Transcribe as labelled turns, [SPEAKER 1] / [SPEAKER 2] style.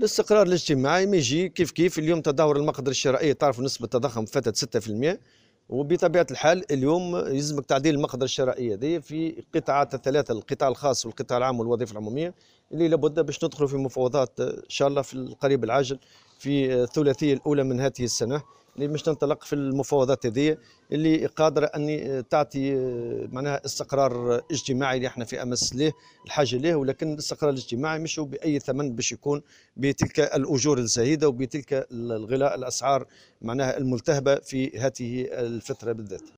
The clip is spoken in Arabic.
[SPEAKER 1] الاستقرار الاجتماعي ما يجي كيف كيف. اليوم تدهور المقدرة الشرائية، تعرفوا نسبة التضخم فاتت 6%، وبطبيعة الحال اليوم يلزمك تعديل المقدرة الشرائية هذه في قطاعات الثلاثة، القطاع الخاص والقطاع العام والوظيفة العمومية، اللي لابد باش ندخلوا في مفاوضات إن شاء الله في القريب العاجل في الثلاثية الأولى من هذه السنة، اللي باش ننطلق في المفاوضات هذه اللي قادرة أن تعطي معناها استقرار اجتماعي اللي احنا في أمس ليه الحاجة ليه. ولكن الاستقرار الاجتماعي مش بأي ثمن باش يكون بتلك الأجور الزهيدة وبتلك الغلاء الأسعار معناها الملتهبة في هذه الفترة بالذات.